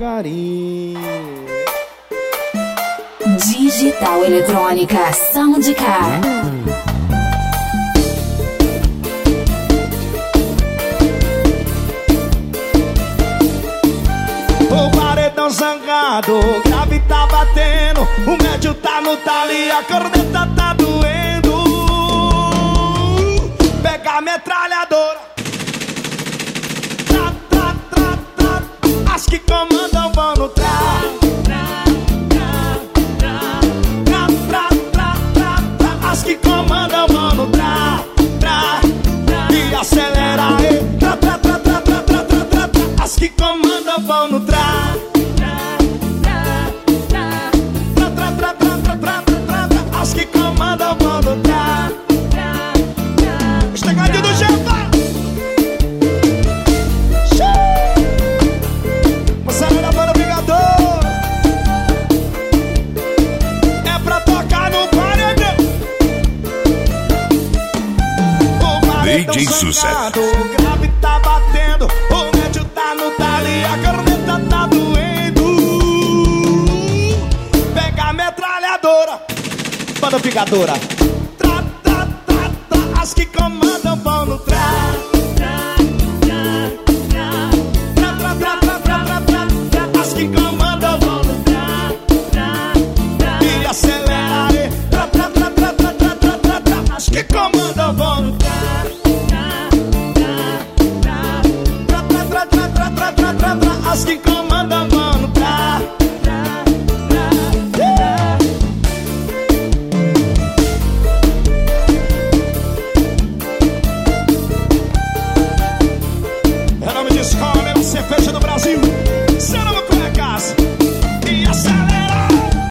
devagarinho. Digital Eletrônica Soundcar. O paredão zangado, o grave tá batendo, o médio tá no talo e a corneta tá doendo. Pega a metralhadora, tra, tra, tra, tra. As que comandam vão no tra. As que comandam vão no tra, tra, e acelera aí, tra, tra, tra, tra, tra, tra, tra, tra, tra. As que comandam vão no tra, tra, tra, tra, tra, tra, tra, tra, tra, tra. As que comandam vão no tra. Os tegadinhos do Jefa. Moçada da banda Vingador, é pra tocar no paredão. DJ Sucesso. O grave tá batendo, o médio tá no talo e a corneta tá doendo. Pega a metralhadora, banda Vingadora.